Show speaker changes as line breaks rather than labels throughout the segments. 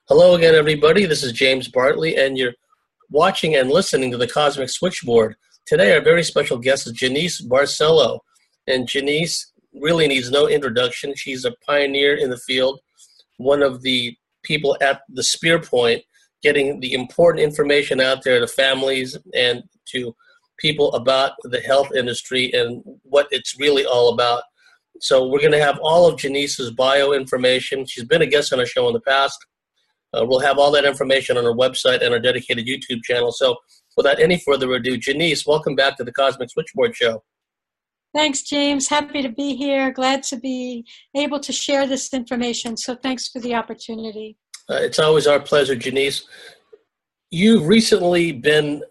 Hello again, everybody. This is James Bartley, and you're watching and listening to the Cosmic Switchboard. Today, our very special guest is Janice Barcelo. And Janice really needs no introduction. She's a pioneer in the field, one of the people at the spear point, getting the important information out there to families and to people about the health industry and what it's really all about. So we're going to have all of Janice's bio information. She's been a guest on our show in the past. We'll have all that information on our website and our dedicated YouTube channel. So without any further ado, Janice, welcome back to the Cosmic Switchboard Show.
Thanks, James. Happy to be here. Glad to be able to share this information. So thanks for the opportunity.
It's always our pleasure, Janice. You've recently been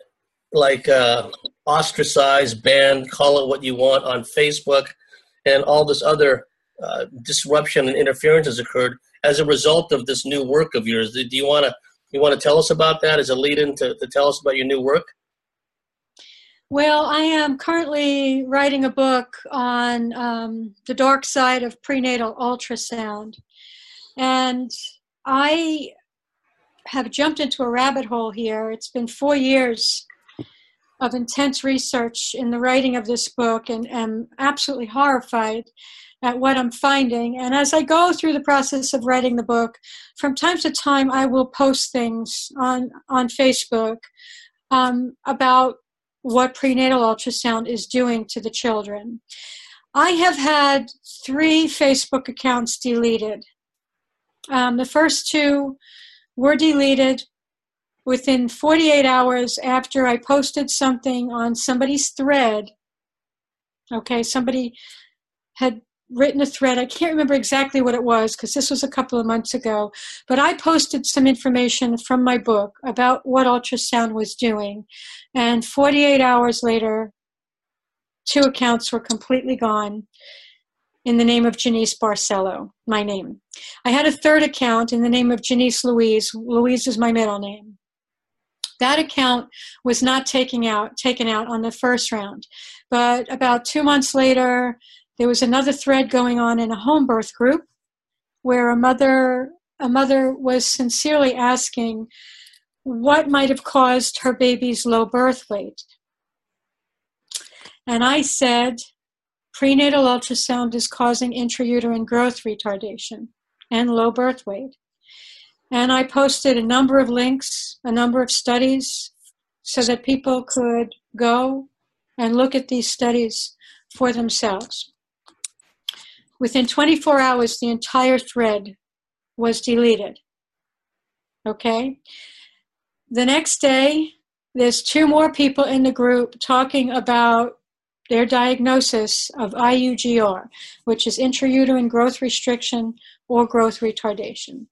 ostracized, banned, call it what you want, on Facebook, and all this other disruption and interference has occurred as a result of this new work of yours. Do you want to tell us about that as a lead-in to tell us about your new work?
Well, I am currently writing a book on the dark side of prenatal ultrasound. And I have jumped into a rabbit hole here. It's been 4 years of intense research in the writing of this book, and am absolutely horrified at what I'm finding. And as I go through the process of writing the book, from time to time I will post things on Facebook about what prenatal ultrasound is doing to the children. I have had 3 Facebook accounts deleted. The first 2 were deleted within 48 hours after I posted something on somebody's thread. Okay, somebody had written a thread. I can't remember exactly what it was because this was a couple of months ago, but I posted some information from my book about what ultrasound was doing. And 48 hours later, 2 accounts were completely gone in the name of Janice Barcelo, my name. I had a 3rd account in the name of Janice Louise. Louise is my middle name. That account was not taken out on the first round. But about 2 months later, there was another thread going on in a home birth group where a mother was sincerely asking what might have caused her baby's low birth weight. And I said, prenatal ultrasound is causing intrauterine growth retardation and low birth weight. And I posted a number of links, a number of studies, so that people could go and look at these studies for themselves. Within 24 hours, the entire thread was deleted. Okay? The next day, there's 2 more people in the group talking about their diagnosis of IUGR, which is intrauterine growth restriction or growth retardation.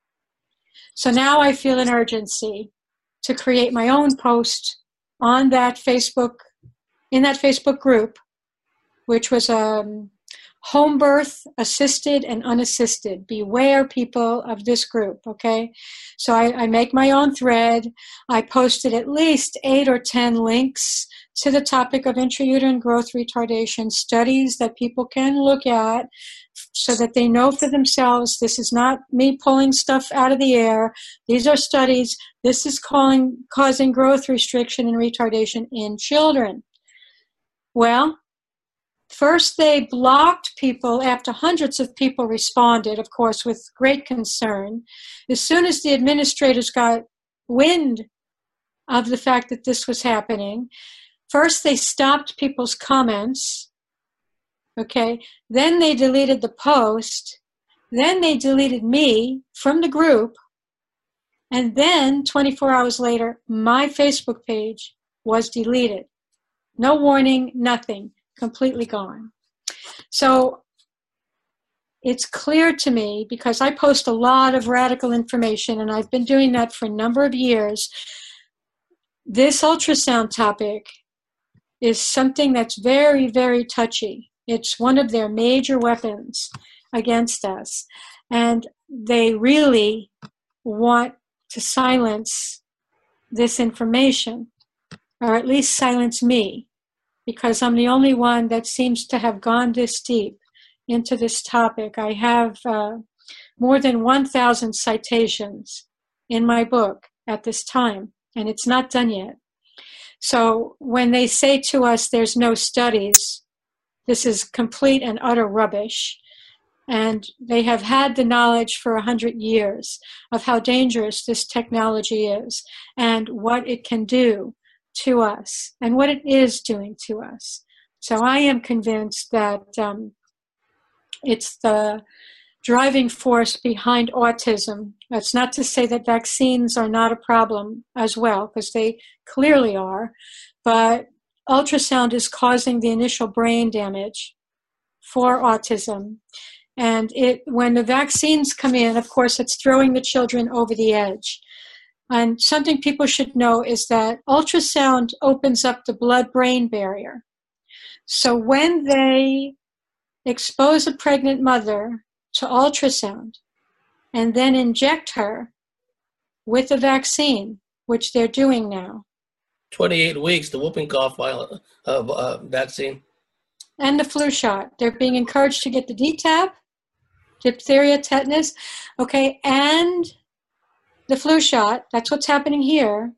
So now I feel an urgency to create my own post on that Facebook, in that Facebook group, which was home birth, assisted and unassisted. Beware, people of this group, okay? So I make my own thread. I posted at least 8 or 10 links to the topic of intrauterine growth retardation, studies that people can look at so that they know for themselves this is not me pulling stuff out of the air. These are studies. This is causing growth restriction and retardation in children. Well, first, they blocked people after hundreds of people responded, of course, with great concern. As soon as the administrators got wind of the fact that this was happening, first they stopped people's comments, okay? Then they deleted the post. Then they deleted me from the group. And then 24 hours later, my Facebook page was deleted. No warning, nothing. Completely gone. So it's clear to me, because I post a lot of radical information, and I've been doing that for a number of years, this ultrasound topic is something that's very, very touchy. It's one of their major weapons against us. And they really want to silence this information, or at least silence me, because I'm the only one that seems to have gone this deep into this topic. I have more than 1,000 citations in my book at this time, and it's not done yet. So when they say to us there's no studies, this is complete and utter rubbish. And they have had the knowledge for 100 years of how dangerous this technology is and what it can do to us and what it is doing to us. So I am convinced that it's the driving force behind autism. That's not to say that vaccines are not a problem as well, because they clearly are, but ultrasound is causing the initial brain damage for autism. And when the vaccines come in, of course, it's throwing the children over the edge. And something people should know is that ultrasound opens up the blood-brain barrier. So when they expose a pregnant mother to ultrasound and then inject her with a vaccine, which they're doing now.
28 weeks, the whooping cough vaccine.
And the flu shot. They're being encouraged to get the DTaP, diphtheria, tetanus, okay, and the flu shot. That's what's happening here.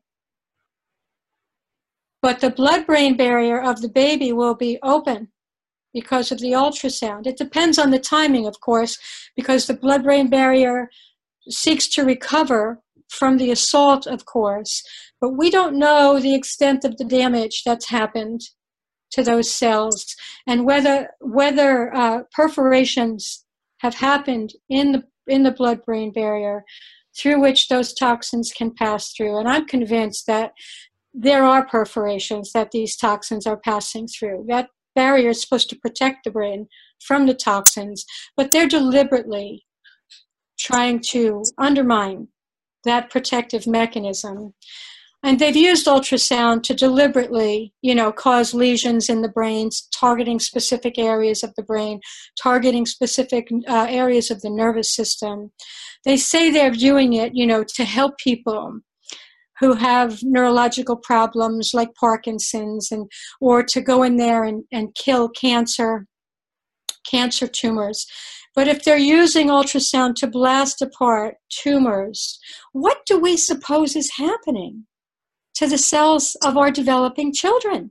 But the blood-brain barrier of the baby will be open because of the ultrasound. It depends on the timing, of course, because the blood-brain barrier seeks to recover from the assault, of course, but we don't know the extent of the damage that's happened to those cells and whether perforations have happened in the blood-brain barrier through which those toxins can pass through. And I'm convinced that there are perforations that these toxins are passing through. That barrier is supposed to protect the brain from the toxins, but they're deliberately trying to undermine that protective mechanism. And they've used ultrasound to deliberately, cause lesions in the brain, targeting specific areas of the brain, targeting specific areas of the nervous system. They say they're doing it, to help people who have neurological problems like Parkinson's, or to go in there and kill cancer tumors. But if they're using ultrasound to blast apart tumors, what do we suppose is happening to the cells of our developing children?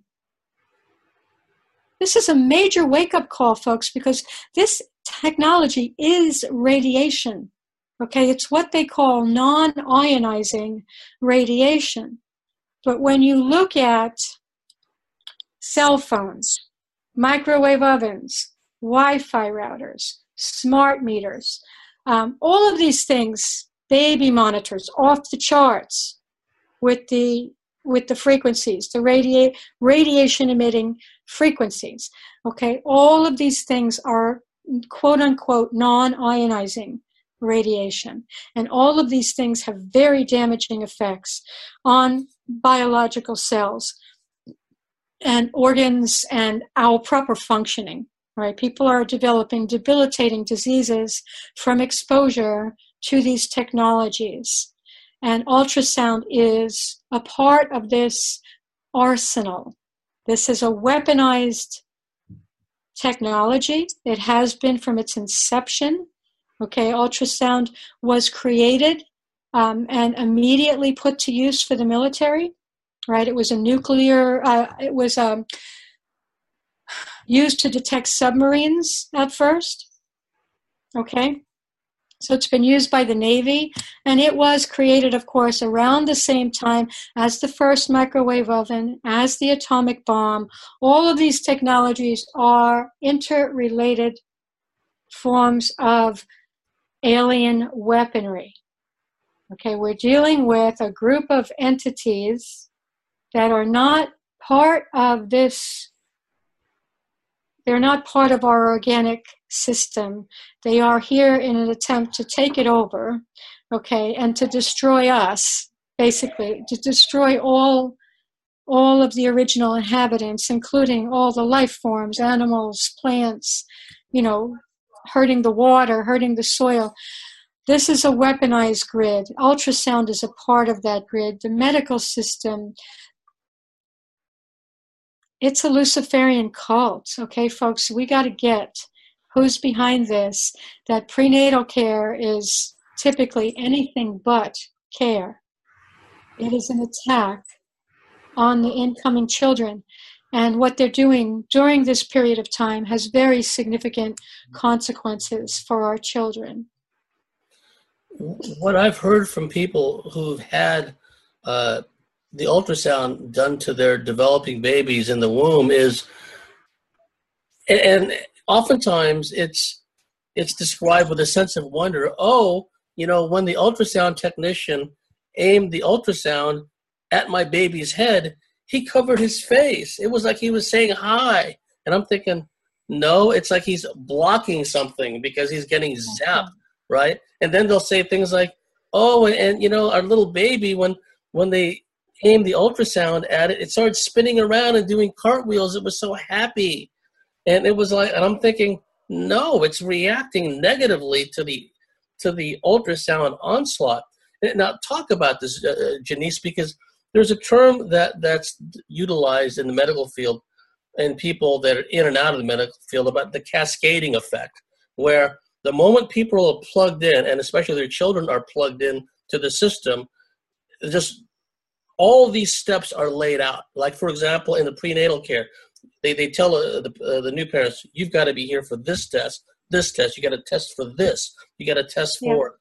This is a major wake-up call, folks, because this technology is radiation. Okay, it's what they call non-ionizing radiation. But when you look at cell phones, microwave ovens, Wi-Fi routers, smart meters, all of these things, baby monitors, off the charts with the frequencies, the radiation emitting frequencies. Okay, all of these things are quote unquote non-ionizing radiation. And all of these things have very damaging effects on biological cells and organs and our proper functioning. Right? People are developing debilitating diseases from exposure to these technologies. And ultrasound is a part of this arsenal. This is a weaponized technology. It has been from its inception. Okay, ultrasound was created and immediately put to use for the military. Right? It was a nuclear, used to detect submarines at first. Okay? So it's been used by the Navy, and it was created, of course, around the same time as the first microwave oven, as the atomic bomb. All of these technologies are interrelated forms of alien weaponry. Okay, we're dealing with a group of entities that are not part of this. They're not part of our organic system. They are here in an attempt to take it over, okay, and to destroy us, basically, to destroy all of the original inhabitants, including all the life forms, animals, plants, hurting the water, hurting the soil. This is a weaponized grid. Ultrasound is a part of that grid. The medical system, it's a Luciferian cult, okay, folks? We got to get who's behind this, that prenatal care is typically anything but care. It is an attack on the incoming children. And what they're doing during this period of time has very significant consequences for our children.
What I've heard from people who've had the ultrasound done to their developing babies in the womb is, and oftentimes it's described with a sense of wonder. Oh, when the ultrasound technician aimed the ultrasound at my baby's head, he covered his face. It was like he was saying hi. And I'm thinking, no, it's like he's blocking something because he's getting zapped, right? And then they'll say things like, oh, and our little baby, when they aimed the ultrasound at it, it started spinning around and doing cartwheels. It was so happy. And it was like, and I'm thinking, no, it's reacting negatively to the ultrasound onslaught. Now, talk about this, Janice, because there's a term that's utilized in the medical field and people that are in and out of the medical field about the cascading effect, where the moment people are plugged in, and especially their children are plugged in to the system, just all these steps are laid out. Like, for example, in the prenatal care, they tell the new parents, you've got to be here for this test, you got to test for this, you got to test for,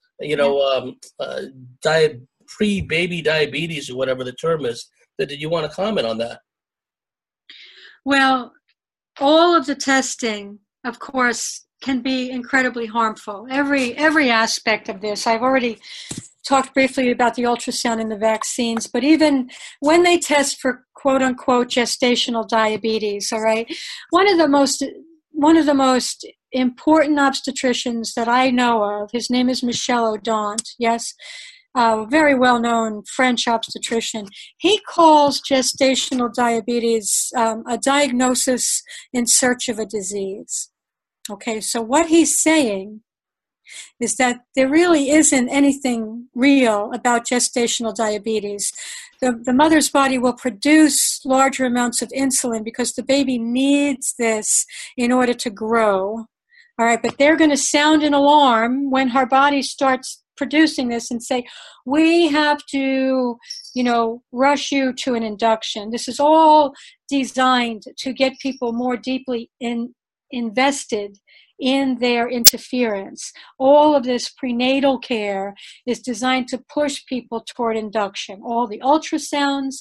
pre-baby diabetes or whatever the term is. Did you want to comment on that?
Well, all of the testing, of course, can be incredibly harmful. Every aspect of this. I've already talked briefly about the ultrasound and the vaccines, but even when they test for quote-unquote gestational diabetes, all right, one of the most important obstetricians that I know of, his name is Michel Odent, yes, very well-known French obstetrician. He calls gestational diabetes a diagnosis in search of a disease. Okay, so what he's saying is that there really isn't anything real about gestational diabetes. The mother's body will produce larger amounts of insulin because the baby needs this in order to grow. All right, but they're going to sound an alarm when her body starts producing this and say, we have to, rush you to an induction. This is all designed to get people more deeply invested in their interference. All of this prenatal care is designed to push people toward induction. All the ultrasounds,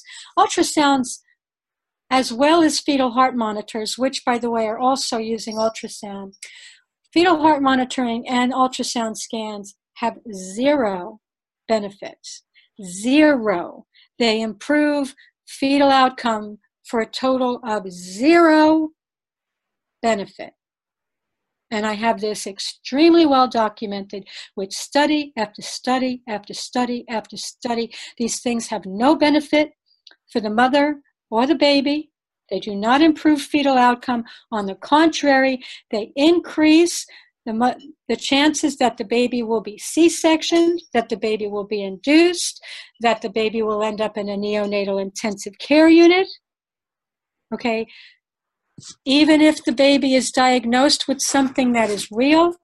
as well as fetal heart monitors, which, by the way, are also using ultrasound. Fetal heart monitoring and ultrasound scans have zero benefits. Zero. They improve fetal outcome for a total of zero benefit. And I have this extremely well documented with study after study after study after study. These things have no benefit for the mother or the baby. They do not improve fetal outcome. On the contrary, they increase the chances that the baby will be C-sectioned, that the baby will be induced, that the baby will end up in a neonatal intensive care unit. Okay? Even if the baby is diagnosed with something that is real,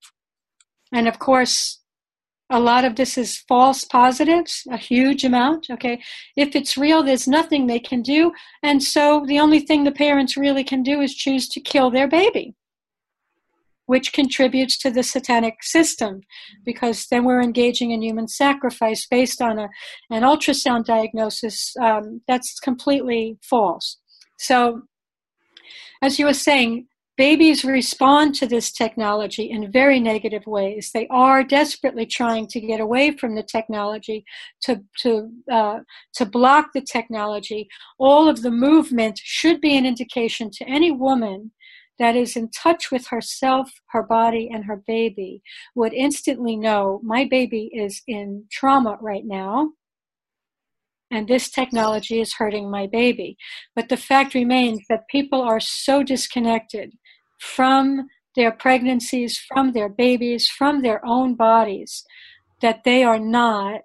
and of course, a lot of this is false positives, a huge amount, okay? If it's real, there's nothing they can do, and so the only thing the parents really can do is choose to kill their baby, which contributes to the satanic system, because then we're engaging in human sacrifice based on an ultrasound diagnosis that's completely false. So, as you were saying, babies respond to this technology in very negative ways. They are desperately trying to get away from the technology, to block the technology. All of the movement should be an indication to any woman that is in touch with herself, her body, and her baby, would instantly know, my baby is in trauma right now, and this technology is hurting my baby. But the fact remains that people are so disconnected from their pregnancies, from their babies, from their own bodies, that they're not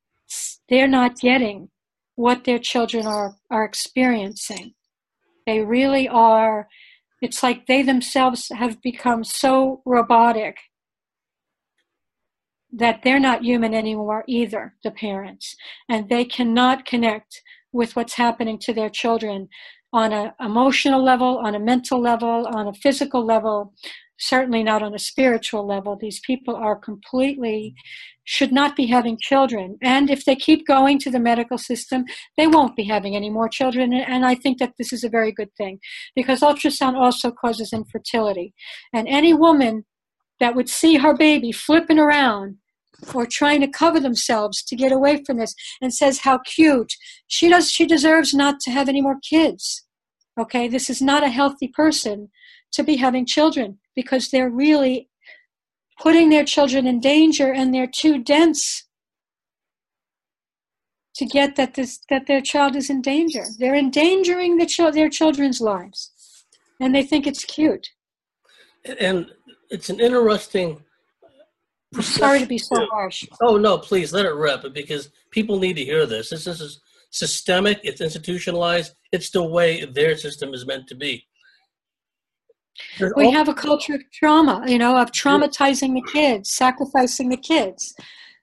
getting what their children are experiencing. They really are. It's like they themselves have become so robotic that they're not human anymore either, the parents, and they cannot connect with what's happening to their children on an emotional level, on a mental level, on a physical level, certainly not on a spiritual level. These people are completely, should not be having children. And if they keep going to the medical system, they won't be having any more children. And I think that this is a very good thing, because ultrasound also causes infertility. And any woman that would see her baby flipping around or trying to cover themselves to get away from this and says how cute, she deserves not to have any more kids. Okay, this is not a healthy person to be having children, because they're really putting their children in danger, and they're too dense to get that their child is in danger. They're endangering their children's lives, and they think it's cute.
And it's an interesting.
I'm sorry to be so harsh.
Oh no, please let it rip, because people need to hear this. This is systemic. It's institutionalized. It's the way their system is meant to be.
We have a culture of trauma, of traumatizing the kids, sacrificing the kids.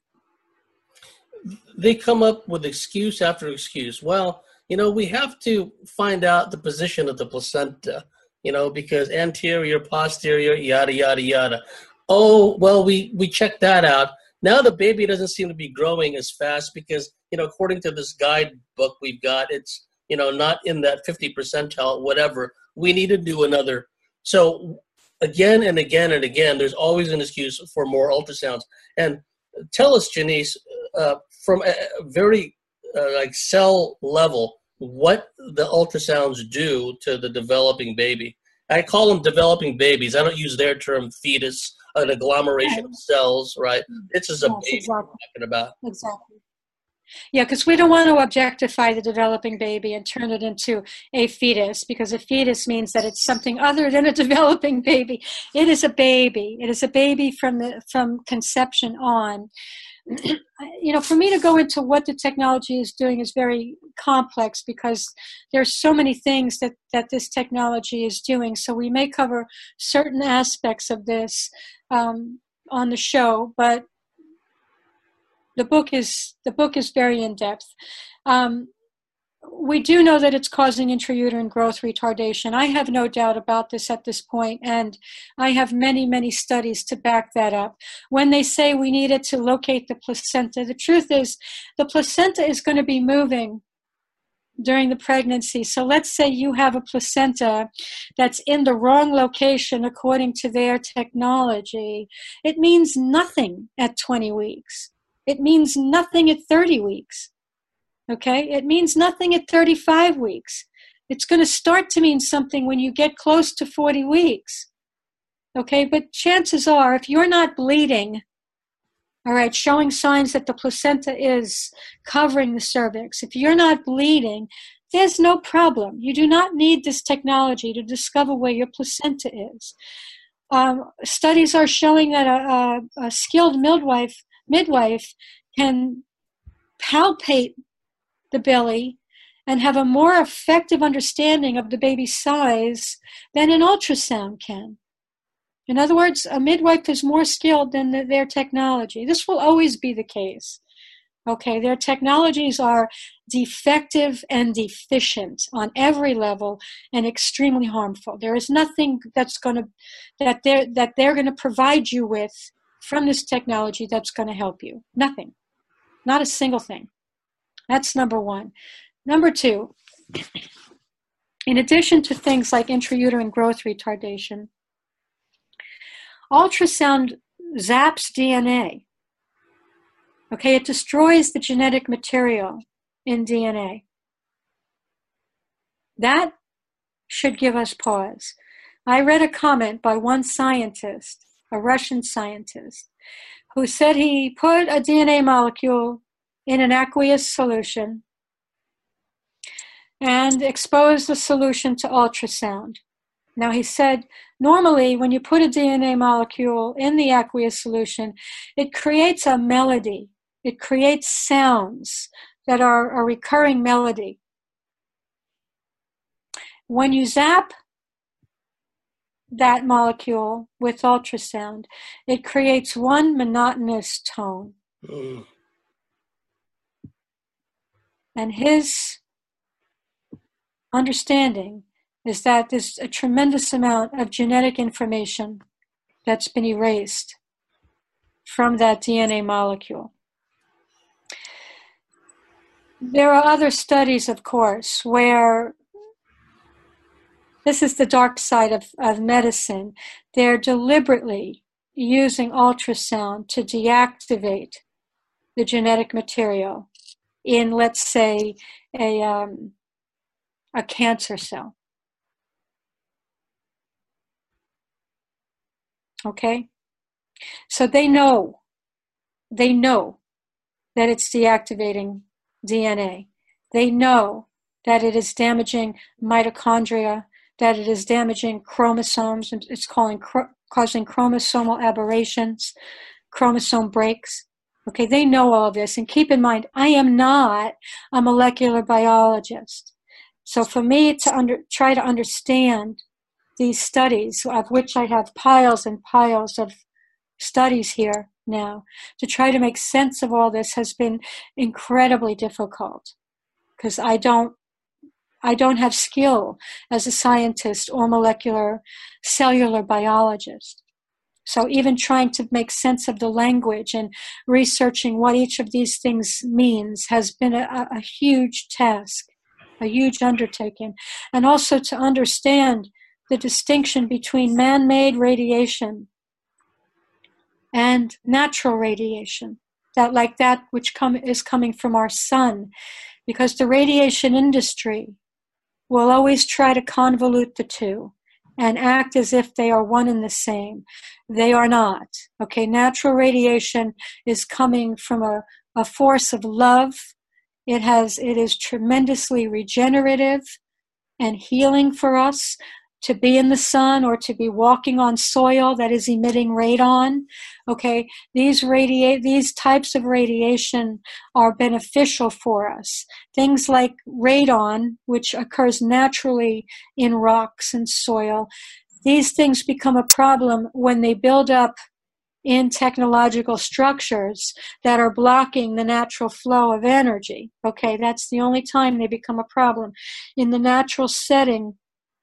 They come up with excuse after excuse. Well, we have to find out the position of the placenta, because anterior, posterior, yada, yada, yada. Oh, well, we checked that out. Now the baby doesn't seem to be growing as fast because, according to this guidebook we've got, it's, not in that 50 percentile, whatever. We need to do another. So again and again and again, there's always an excuse for more ultrasounds. And tell us, Janice, from a very cell level, what the ultrasounds do to the developing baby. I call them developing babies. I don't use their term fetus, an agglomeration of cells, right? This is a baby
exactly.
we're talking about.
Exactly. Yeah, because we don't want to objectify the developing baby and turn it into a fetus, because a fetus means that it's something other than a developing baby. It is a baby. It is a baby from conception on. For me to go into what the technology is doing is very complex, because there's so many things that this technology is doing. So we may cover certain aspects of this on the show, but the book is very in depth. We do know that it's causing intrauterine growth retardation. I have no doubt about this at this point, and I have many, many studies to back that up. When they say we needed to locate the placenta, the truth is the placenta is going to be moving during the pregnancy. So let's say you have a placenta that's in the wrong location according to their technology. It means nothing at 20 weeks. It means nothing at 30 weeks. Okay? It means nothing at 35 weeks. It's going to start to mean something when you get close to 40 weeks. Okay? But chances are, if you're not bleeding, all right, showing signs that the placenta is covering the cervix, if you're not bleeding, there's no problem. You do not need this technology to discover where your placenta is. Studies are showing that a skilled midwife can palpate the belly and have a more effective understanding of the baby's size than an ultrasound can. In other words, a midwife is more skilled than their technology. This will always be the case. Okay, their technologies are defective and deficient on every level and extremely harmful. There is nothing that they're going to provide you with from this technology that's going to help you. Nothing. Not a single thing. That's number one. Number two, in addition to things like intrauterine growth retardation, ultrasound zaps DNA. Okay, it destroys the genetic material in DNA. That should give us pause. I read a comment by one scientist, a Russian scientist, who said he put a DNA molecule in an aqueous solution and exposed the solution to ultrasound. Now, he said, normally when you put a DNA molecule in the aqueous solution, it creates a melody. It creates sounds that are a recurring melody. When you zap that molecule with ultrasound, it creates one monotonous tone.
Mm.
And his understanding is that there's a tremendous amount of genetic information that's been erased from that DNA molecule. There are other studies, of course, where this is the dark side of medicine. They're deliberately using ultrasound to deactivate the genetic material in, let's say, a cancer cell. Okay? So they know that it's deactivating DNA. They know that it is damaging mitochondria, that it is damaging chromosomes, and it's causing chromosomal aberrations, chromosome breaks. Okay, they know all of this. And keep in mind, I am not a molecular biologist. So for me to try to understand these studies, of which I have piles and piles of studies here now, to try to make sense of all this has been incredibly difficult, because I don't have skill as a scientist or molecular cellular biologist. So even trying to make sense of the language and researching what each of these things means has been a huge task, a huge undertaking. And also to understand the distinction between man-made radiation and natural radiation, that which is coming from our sun, because the radiation industry will always try to convolute the two and act as if they are one and the same. They are not. Okay, natural radiation is coming from a force of love. It is tremendously regenerative and healing for us to be in the sun or to be walking on soil that is emitting radon. Okay, these types of radiation are beneficial for us. Things like radon, which occurs naturally in rocks and soil, these things become a problem when they build up in technological structures that are blocking the natural flow of energy. Okay, that's the only time they become a problem. In the natural setting,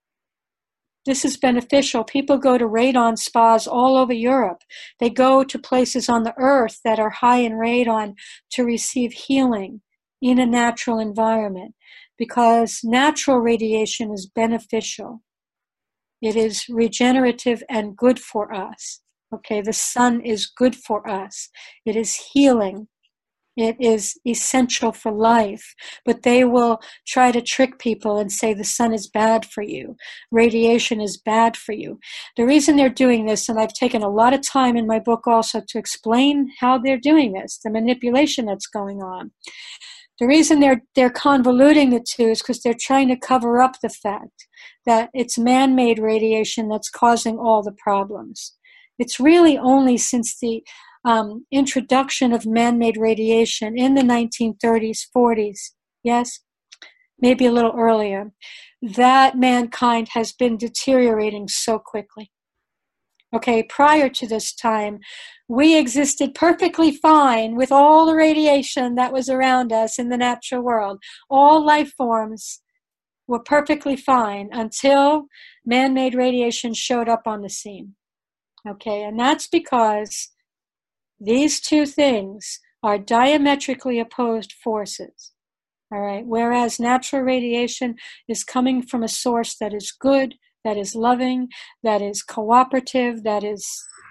this is beneficial. People go to radon spas all over Europe. They go to places on the earth that are high in radon to receive healing in a natural environment, because natural radiation is beneficial. It is regenerative and good for us. Okay, the sun is good for us. It is healing. It is essential for life. But they will try to trick people and say the sun is bad for you. Radiation is bad for you. The reason they're doing this, and I've taken a lot of time in my book also to explain how they're doing this, the manipulation that's going on. The reason they're convoluting the two is because they're trying to cover up the fact that it's man-made radiation that's causing all the problems. It's really only since the introduction of man-made radiation in the 1930s, 40s, yes, maybe a little earlier, that mankind has been deteriorating so quickly. Okay, prior to this time, we existed perfectly fine with all the radiation that was around us in the natural world. All life forms were perfectly fine until man-made radiation showed up on the scene. Okay, and that's because these two things are diametrically opposed forces. All right, whereas natural radiation is coming from a source that is good, that is loving, that is cooperative, that is,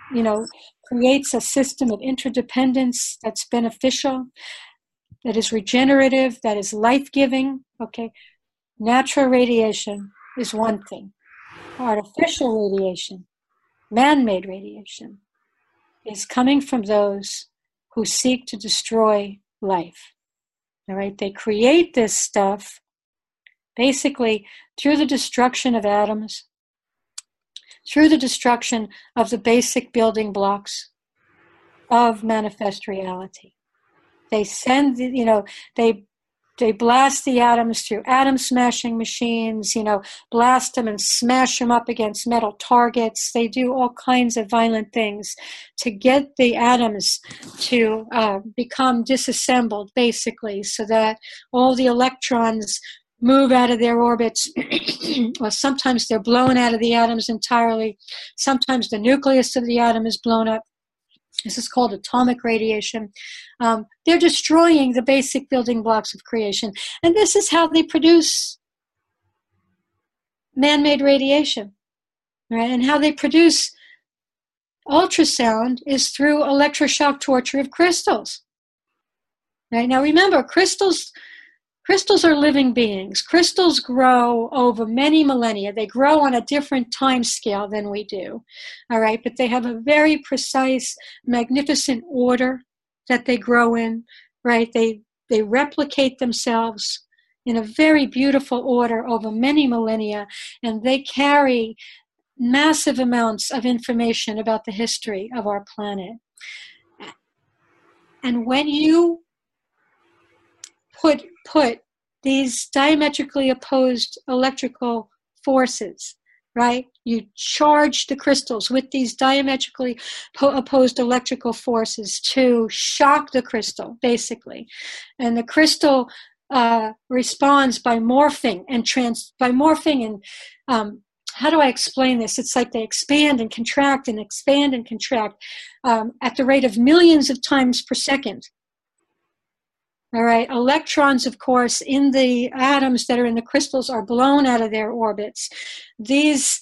creates a system of interdependence that's beneficial, that is regenerative, that is life-giving. Okay, natural radiation is one thing. Artificial radiation, man-made radiation, is coming from those who seek to destroy life. All right, they create this stuff basically through the destruction of atoms, through the destruction of the basic building blocks of manifest reality. They send, they They blast the atoms through atom smashing machines, blast them and smash them up against metal targets. They do all kinds of violent things to get the atoms to become disassembled, basically, so that all the electrons move out of their orbits. Well, sometimes they're blown out of the atoms entirely. Sometimes the nucleus of the atom is blown up. This is called atomic radiation. They're destroying the basic building blocks of creation. And this is how they produce man-made radiation, right? And how they produce ultrasound is through electroshock torture of crystals. Right? Now remember, crystals are living beings. Crystals grow over many millennia. They grow on a different time scale than we do, all right? But they have a very precise, magnificent order that they grow in, right? They replicate themselves in a very beautiful order over many millennia, and they carry massive amounts of information about the history of our planet. And when you put these diametrically opposed electrical forces, right? You charge the crystals with these diametrically opposed electrical forces to shock the crystal, basically. And the crystal responds by morphing and how do I explain this? It's like they expand and contract and expand and contract at the rate of millions of times per second. All right, electrons, of course, in the atoms that are in the crystals are blown out of their orbits. These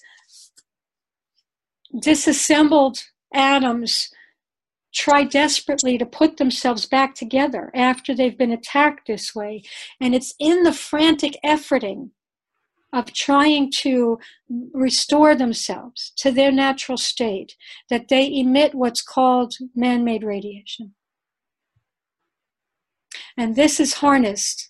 disassembled atoms try desperately to put themselves back together after they've been attacked this way. And it's in the frantic efforting of trying to restore themselves to their natural state that they emit what's called man-made radiation. And this is harnessed.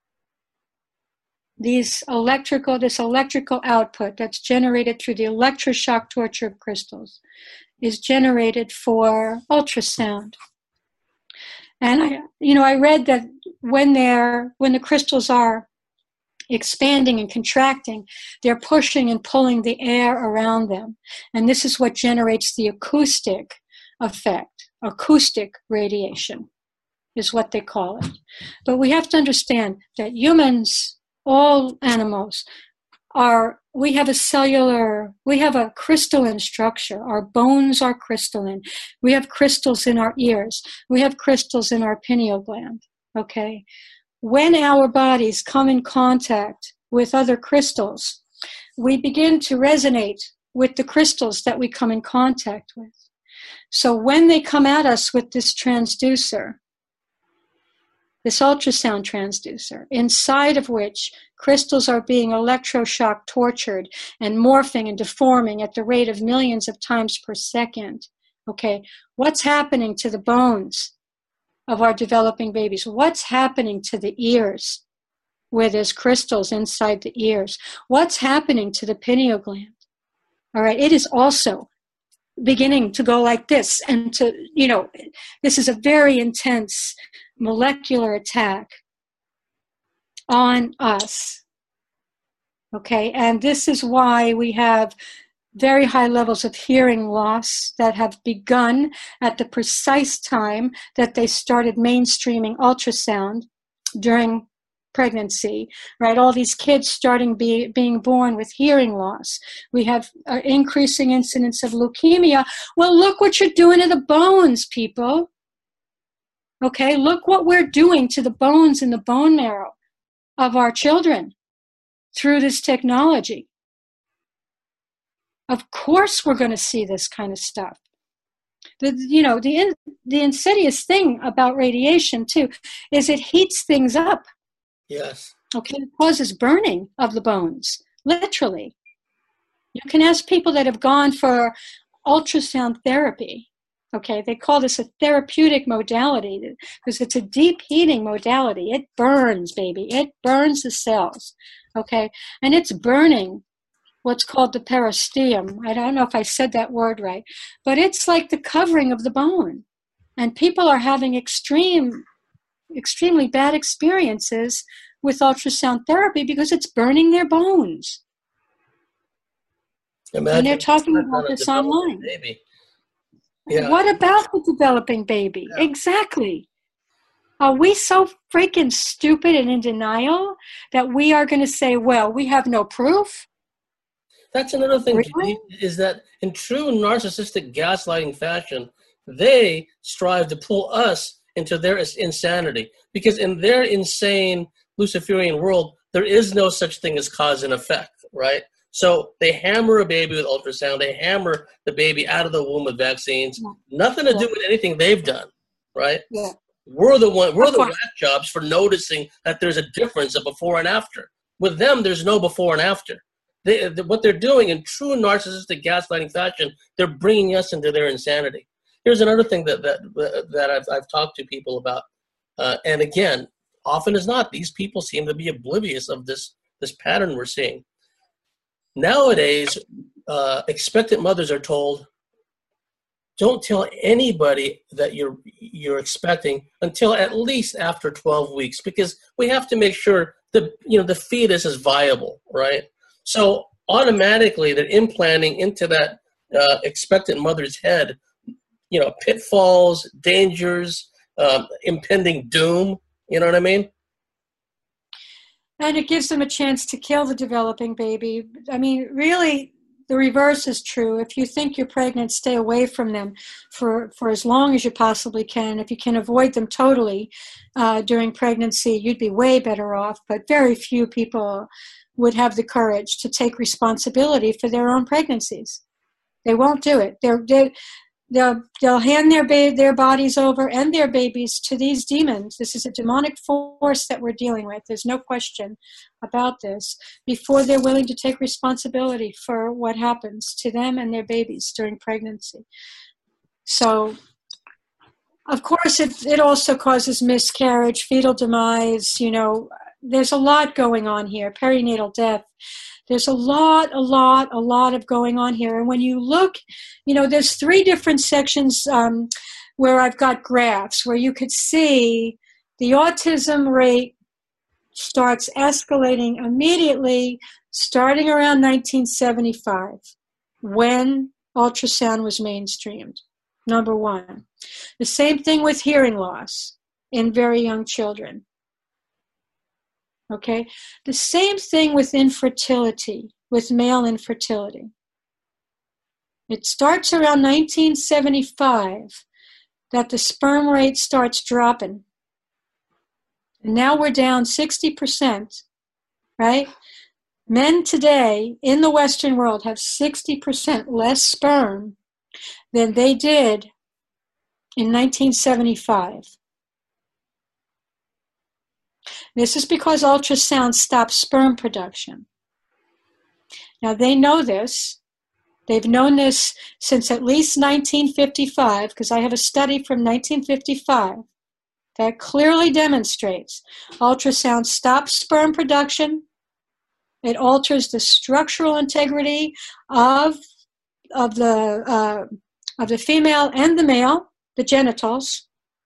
This electrical output that's generated through the electroshock torture of crystals is generated for ultrasound. And I read that when the crystals are expanding and contracting, they're pushing and pulling the air around them. And this is what generates the acoustic effect, acoustic radiation is what they call it. But we have to understand that humans, all animals, we have a crystalline structure. Our bones are crystalline. We have crystals in our ears. We have crystals in our pineal gland, okay? When our bodies come in contact with other crystals, we begin to resonate with the crystals that we come in contact with. So when they come at us with this transducer, this ultrasound transducer, inside of which crystals are being electroshock tortured and morphing and deforming at the rate of millions of times per second. Okay, what's happening to the bones of our developing babies? What's happening to the ears where there's crystals inside the ears? What's happening to the pineal gland? All right, it is also beginning to go like this. And this is a very intense molecular attack on us. Okay, and this is why we have very high levels of hearing loss that have begun at the precise time that they started mainstreaming ultrasound during pregnancy, right? All these kids starting being born with hearing loss. We have an increasing incidence of leukemia. Well, look what you're doing to the bones, people. Okay, look what we're doing to the bones and the bone marrow of our children through this technology. Of course we're going to see this kind of stuff. The insidious thing about radiation, too, is it heats things up.
Yes.
Okay, it causes burning of the bones, literally. You can ask people that have gone for ultrasound therapy. Okay, they call this a therapeutic modality because it's a deep heating modality. It burns, baby. It burns the cells. Okay, and it's burning what's called the peristeum. I don't know if I said that word right, but it's like the covering of the bone. And people are having extreme extremely bad experiences with ultrasound therapy because it's burning their bones.
Imagine
and they're talking about
on a
this
developing
online.
baby. Yeah.
What about the developing baby?
Yeah.
Exactly. Are we so freaking stupid and in denial that we are going to say, well, we have no proof?
That's another thing,
Really?
is that in true narcissistic gaslighting fashion, they strive to pull us into their insanity. Because in their insane Luciferian world, there is no such thing as cause and effect, right? So they hammer a baby with ultrasound. They hammer the baby out of the womb with vaccines.
Yeah.
Nothing to do with anything they've done, right?
Yeah.
We're the whack jobs for noticing that there's a difference of before and after. With them, there's no before and after. What they're doing in true narcissistic gaslighting fashion, they're bringing us into their insanity. Here's another thing that I've talked to people about, and again, often as not, these people seem to be oblivious of this pattern we're seeing. Nowadays, expectant mothers are told, don't tell anybody that you're expecting until at least after 12 weeks, because we have to make sure the fetus is viable, right? So automatically they're implanting into that expectant mother's head, pitfalls, dangers, impending doom. You know what I mean?
And it gives them a chance to kill the developing baby. I mean, really, the reverse is true. If you think you're pregnant, stay away from them for as long as you possibly can. If you can avoid them totally during pregnancy, you'd be way better off. But very few people would have the courage to take responsibility for their own pregnancies. They won't do it. They'll hand their bodies over and their babies to these demons. This is a demonic force that we're dealing with. There's no question about this, before they're willing to take responsibility for what happens to them and their babies during pregnancy. So, of course, it also causes miscarriage, fetal demise. There's a lot going on here, perinatal death. There's a lot of going on here. And when you look, there's 3 different sections where I've got graphs where you could see the autism rate starts escalating immediately starting around 1975 when ultrasound was mainstreamed, number 1. The same thing with hearing loss in very young children. Okay, the same thing with infertility, with male infertility. It starts around 1975 that the sperm rate starts dropping. And now we're down 60%, right? Men today in the Western world have 60% less sperm than they did in 1975. This is because ultrasound stops sperm production. Now, they know this. They've known this since at least 1955, because I have a study from 1955 that clearly demonstrates ultrasound stops sperm production. It alters the structural integrity of the female and the male, the genitals.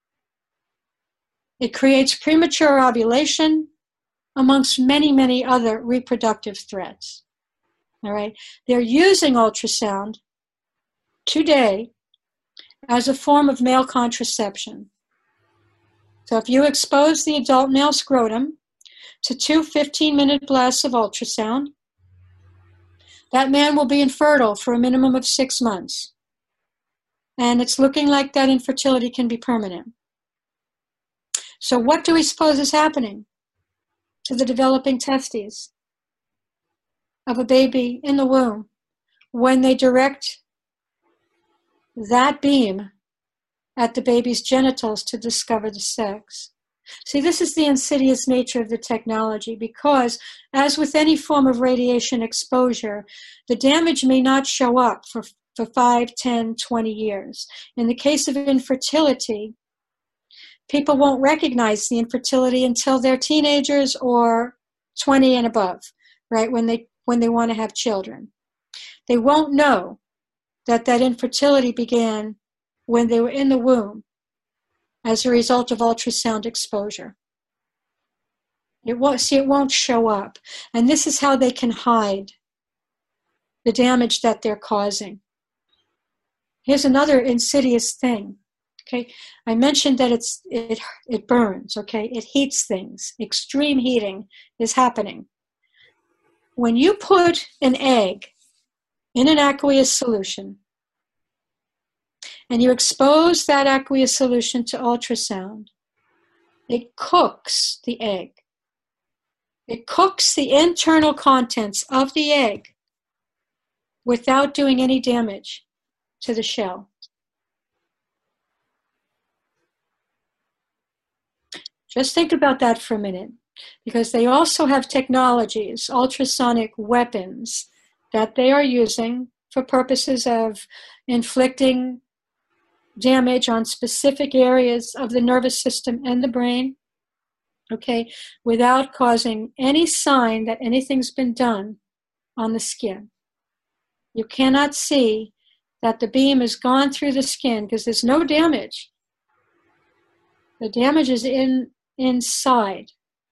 It creates premature ovulation, amongst many, many other reproductive threats. All right? They're using ultrasound today as a form of male contraception. So if you expose the adult male scrotum to 2 15-minute blasts of ultrasound, that man will be infertile for a minimum of 6 months. And it's looking like that infertility can be permanent. So what do we suppose is happening to the developing testes of a baby in the womb when they direct that beam at the baby's genitals to discover the sex? See, this is the insidious nature of the technology, because as with any form of radiation exposure, the damage may not show up for 5, 10, 20 years. In the case of infertility, people won't recognize the infertility until they're teenagers or 20 and above, right, when they want to have children. They won't know that infertility began when they were in the womb as a result of ultrasound exposure. It won't show up. And this is how they can hide the damage that they're causing. Here's another insidious thing. Okay, I mentioned that it burns, okay? It heats things. Extreme heating is happening. When you put an egg in an aqueous solution and you expose that aqueous solution to ultrasound, it cooks the egg. It cooks the internal contents of the egg without doing any damage to the shell. Just think about that for a minute, because they also have technologies, ultrasonic weapons, that they are using for purposes of inflicting damage on specific areas of the nervous system and the brain, okay, without causing any sign that anything's been done on the skin. You cannot see that the beam has gone through the skin because there's no damage. The damage is inside.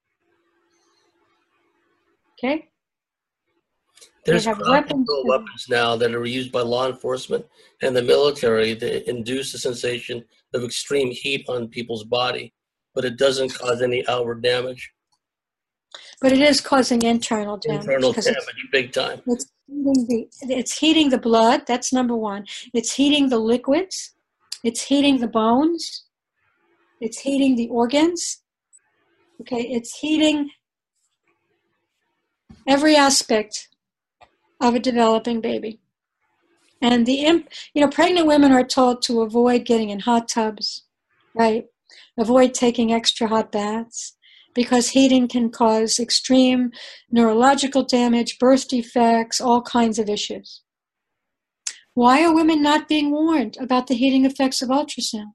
Okay?
There's weapons now that are used by law enforcement and the military that induce a sensation of extreme heat on people's body, but it doesn't cause any outward damage.
But it is causing internal damage.
Internal damage, big time.
It's heating the blood, that's number one. It's heating the liquids. It's heating the bones. It's heating the organs. Okay, it's heating every aspect of a developing baby. And pregnant women are told to avoid getting in hot tubs, right? Avoid taking extra hot baths, because heating can cause extreme neurological damage, birth defects, all kinds of issues. Why are women not being warned about the heating effects of ultrasound?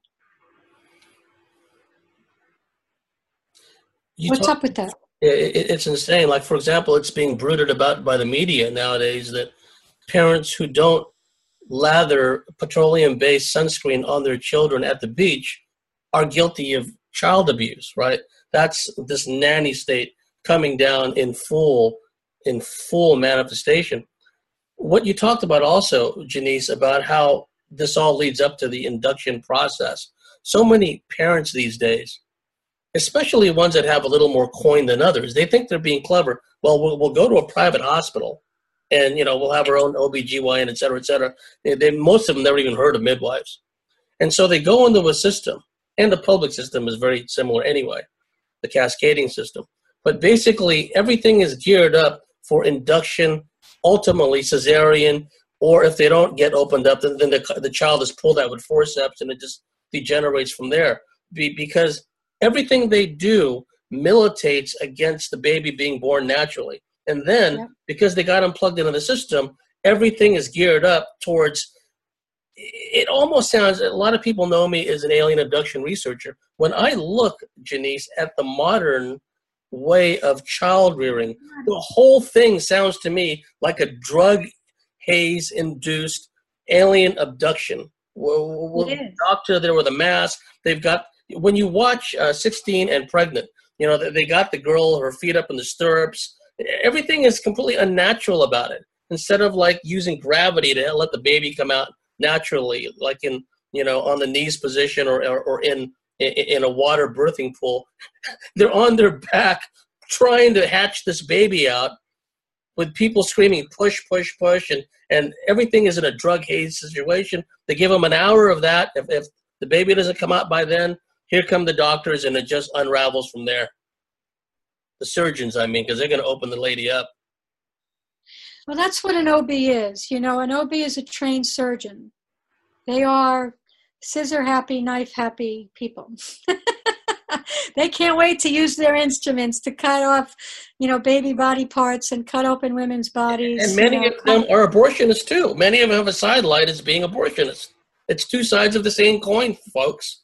What's up with that?
It's insane. Like, for example, it's being brooded about by the media nowadays that parents who don't lather petroleum-based sunscreen on their children at the beach are guilty of child abuse, right? That's this nanny state coming down in full manifestation. What you talked about also, Janice, about how this all leads up to the induction process. So many parents these days, especially ones that have a little more coin than others, they think they're being clever. Well, we'll go to a private hospital and, we'll have our own OBGYN, et cetera, et cetera. Most of them never even heard of midwives. And so they go into a system, and the public system is very similar anyway, the cascading system. But basically, everything is geared up for induction, ultimately cesarean, or if they don't get opened up, then the child is pulled out with forceps, and it just degenerates from there. Because everything they do militates against the baby being born naturally. And then, because they got unplugged into the system, everything is geared up towards, it almost sounds, a lot of people know me as an alien abduction researcher. When I look, Janice, at the modern way of child rearing, the whole thing sounds to me like a drug haze-induced alien abduction. With a doctor there with a mask, they've got, when you watch 16 and Pregnant, they got the girl, her feet up in the stirrups. Everything is completely unnatural about it. Instead of like using gravity to let the baby come out naturally, like in, on the knees position or in a water birthing pool, they're on their back trying to hatch this baby out with people screaming, push, push, push. And everything is in a drug haze situation. They give them an hour of that. If the baby doesn't come out by then, here come the doctors, and it just unravels from there. The surgeons, because they're going to open the lady up.
Well, that's what an OB is. An OB is a trained surgeon. They are scissor-happy, knife-happy people. They can't wait to use their instruments to cut off, baby body parts and cut open women's bodies.
And many of them are abortionists, too. Many of them have a sidelight as being abortionists. It's two sides of the same coin, folks.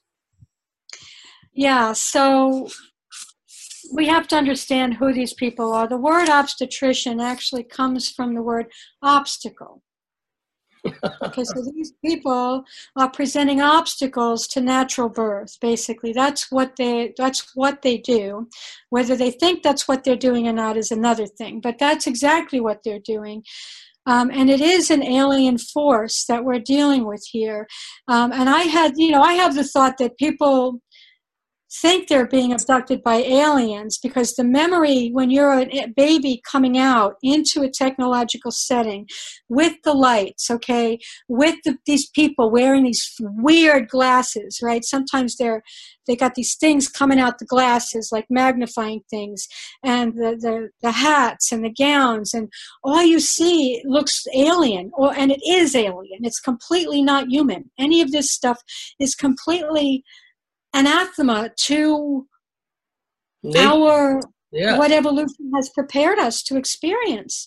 Yeah, so we have to understand who these people are. The word obstetrician actually comes from the word obstacle. Okay, so these people are presenting obstacles to natural birth. Basically, that's what they do. Whether they think that's what they're doing or not is another thing. But that's exactly what they're doing, and it is an alien force that we're dealing with here. And I have the thought that people think they're being abducted by aliens because the memory when you're a baby coming out into a technological setting with the lights, okay, with these people wearing these weird glasses, right? Sometimes they got these things coming out the glasses like magnifying things, and the hats and the gowns, and all you see looks alien, and it is alien. It's completely not human. Any of this stuff is completely anathema to our what evolution has prepared us to experience.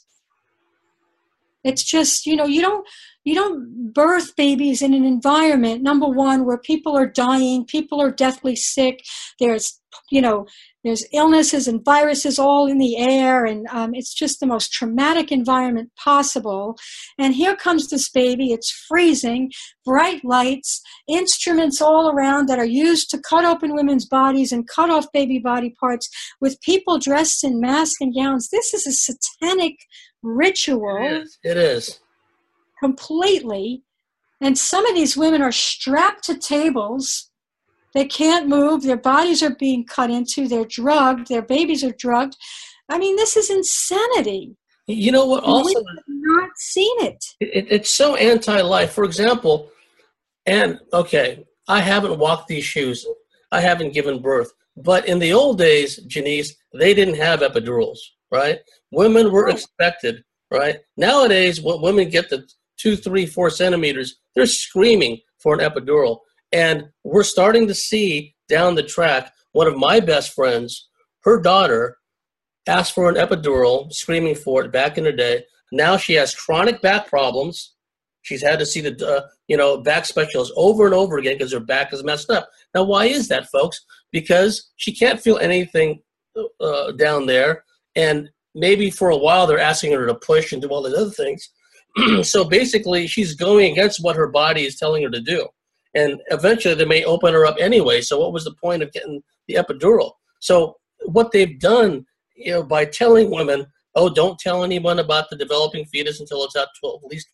It's just, you don't birth babies in an environment, number one, where people are dying, people are deathly sick. There's illnesses and viruses all in the air, and it's just the most traumatic environment possible. And here comes this baby. It's freezing, bright lights, instruments all around that are used to cut open women's bodies and cut off baby body parts, with people dressed in masks and gowns. This is a satanic ritual.
It is.
Completely. And some of these women are strapped to tables. They can't move. Their bodies are being cut into. They're drugged. Their babies are drugged. I mean, this is insanity.
You know what? Also,
we have not seen it.
It's so anti-life. For example, and okay, I haven't walked these shoes. I haven't given birth. But in the old days, Janice, they didn't have epidurals, right? Women were expected, right? Nowadays, when women get to 2, 3, 4 centimeters, they're screaming for an epidural. And we're starting to see down the track, one of my best friends, her daughter asked for an epidural, screaming for it back in the day. Now she has chronic back problems. She's had to see the back specialist over and over again because her back is messed up. Now, why is that, folks? Because she can't feel anything down there. And maybe for a while they're asking her to push and do all these other things. So basically, she's going against what her body is telling her to do. And eventually they may open her up anyway. So what was the point of getting the epidural? So what they've done, by telling women, oh, don't tell anyone about the developing fetus until it's at least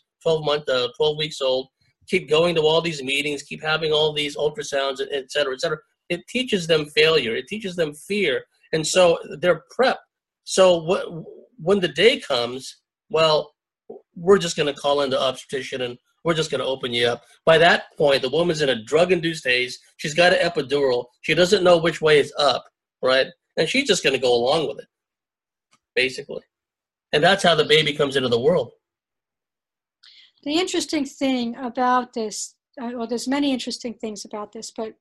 12 weeks old. Keep going to all these meetings, keep having all these ultrasounds, et cetera, et cetera. It teaches them failure. It teaches them fear. And so they're prepped. So when the day comes, well, we're just going to call in the obstetrician and we're just going to open you up. By that point, the woman's in a drug-induced haze. She's got an epidural. She doesn't know which way is up, right? And she's just going to go along with it, basically. And that's how the baby comes into the world.
The interesting thing about this, there's many interesting things about this, but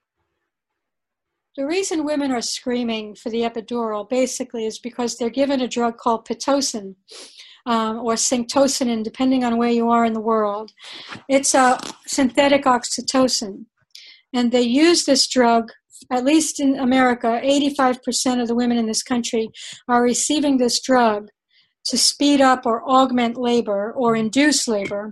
the reason women are screaming for the epidural basically is because they're given a drug called Pitocin, or Syntocinon, depending on where you are in the world. It's a synthetic oxytocin. And they use this drug, at least in America, 85% of the women in this country are receiving this drug to speed up or augment labor or induce labor.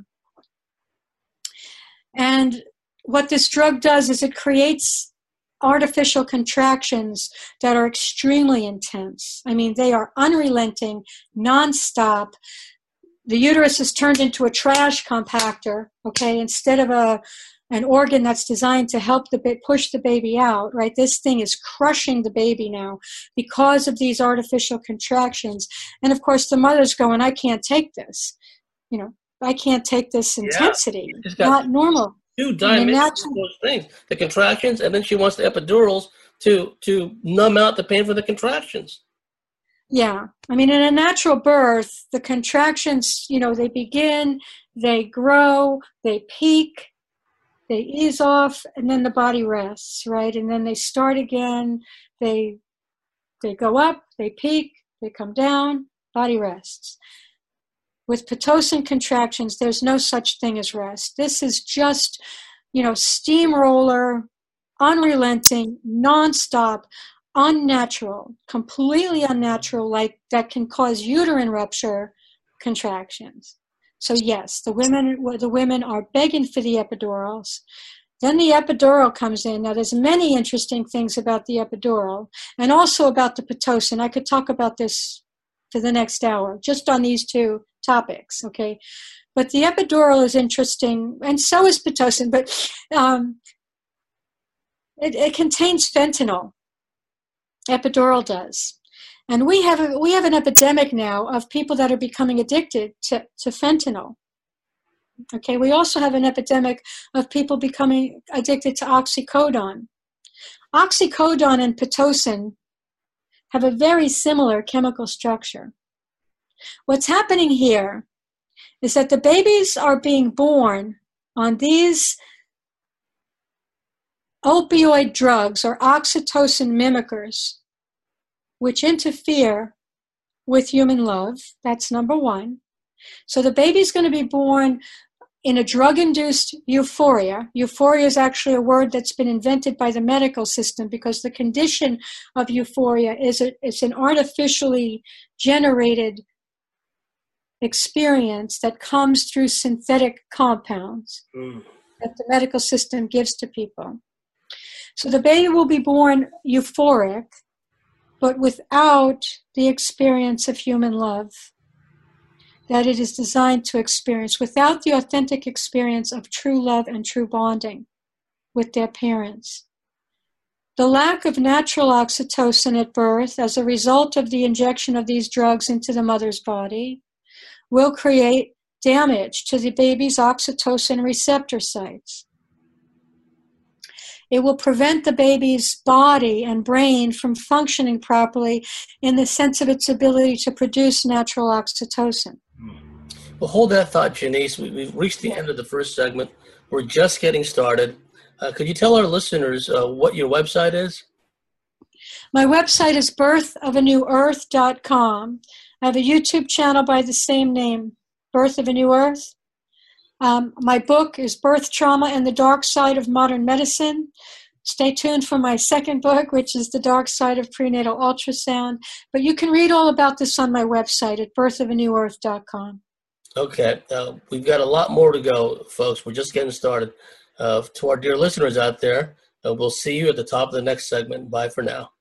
And what this drug does is it creates artificial contractions that are extremely intense. I mean, they are unrelenting, nonstop. The uterus is turned into a trash compactor, okay, instead of an organ that's designed to help push the baby out, right? This thing is crushing the baby now because of these artificial contractions. And of course, the mother's going, I can't take this. I can't take this intensity. Yeah, it's not normal.
2 dimensions of those things, the contractions, and then she wants the epidurals to numb out the pain for the contractions.
Yeah. I mean, in a natural birth, the contractions, they begin, they grow, they peak, they ease off, and then the body rests, right? And then they start again, they go up, they peak, they come down, body rests. With Pitocin contractions, there's no such thing as rest. This is just, steamroller, unrelenting, nonstop, unnatural, completely unnatural, like that can cause uterine rupture contractions. So yes, the women are begging for the epidurals. Then the epidural comes in. Now, there's many interesting things about the epidural and also about the Pitocin. I could talk about this for the next hour, just on these two topics, okay? But the epidural is interesting, and so is Pitocin, but it contains fentanyl. Epidural does. And we have an epidemic now of people that are becoming addicted to fentanyl. Okay, we also have an epidemic of people becoming addicted to oxycodone. Oxycodone and Pitocin have a very similar chemical structure. What's happening here is that the babies are being born on these opioid drugs or oxytocin mimickers, which interfere with human love. That's number one. So the baby's going to be born in a drug-induced euphoria. Euphoria is actually a word that's been invented by the medical system because the condition of euphoria is it's an artificially generated experience that comes through synthetic compounds that the medical system gives to people. So the baby will be born euphoric, but without the experience of human love that it is designed to experience, without the authentic experience of true love and true bonding with their parents. The lack of natural oxytocin at birth as a result of the injection of these drugs into the mother's body will create damage to the baby's oxytocin receptor sites. It will prevent the baby's body and brain from functioning properly in the sense of its ability to produce natural oxytocin.
Well, hold that thought, Janice. We've reached the end of the first segment. We're just getting started. Could you tell our listeners what your website is?
My website is birthofanewearth.com. I have a YouTube channel by the same name, Birth of a New Earth. My book is Birth Trauma and the Dark Side of Modern Medicine. Stay tuned for my second book, which is The Dark Side of Prenatal Ultrasound. But you can read all about this on my website at birthofanewearth.com.
Okay. We've got a lot more to go, folks. We're just getting started. To our dear listeners out there, we'll see you at the top of the next segment. Bye for now.